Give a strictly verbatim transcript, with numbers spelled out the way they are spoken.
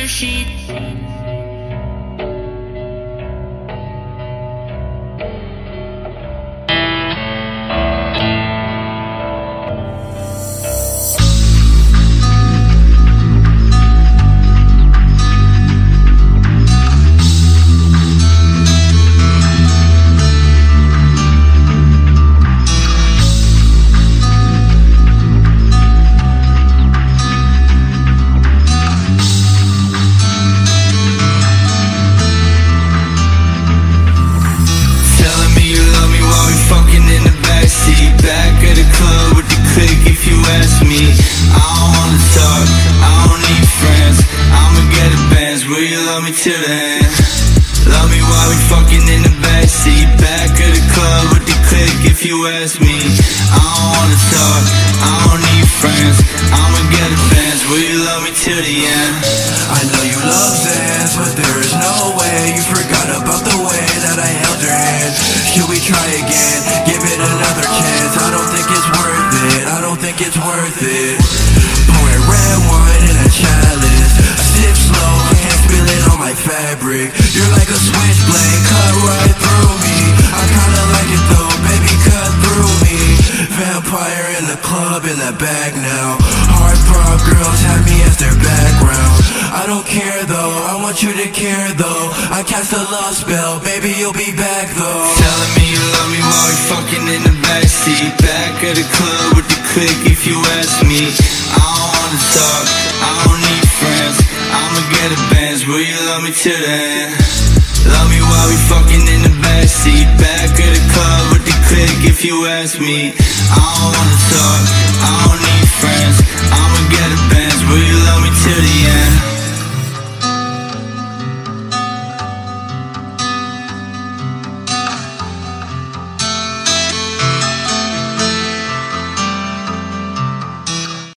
murder sheet. Back at the club with the clique if you ask me. I don't wanna talk, I don't need friends. I'ma get a Benz, will you love me till the end? Love me while we fucking in the backseat. Back at the club with the clique if you ask me. I don't wanna talk, I don't need friends. I'ma get a Benz, will you love me till the end? I know you love Zans, but there is no way you forgot about the way that I held your hand. Should we try again? Give it another chance. I don't think it's worth it, I don't think it's worth it. Pouring red wine in a chalice, I sip slow, can't spill it on my fabric. You're like a switchblade, cut right through me. I kinda like it though, baby, cut through me. Vampire in the club, in the bag now. Heartthrob girls have me as their background. I don't care though, I want you to care though. I cast a love spell, baby, you'll be back though. Telling me you love me while we fucking in the backseat. Back at the club with the clique if you ask me. I don't wanna talk, I don't need friends. I'ma get a Benz, will you love me till the end? Love me while we fucking in the backseat. Back at the club with the clique if you ask me. I don't wanna talk, I don't need friends. I'ma get a Benz, will you love me till the end?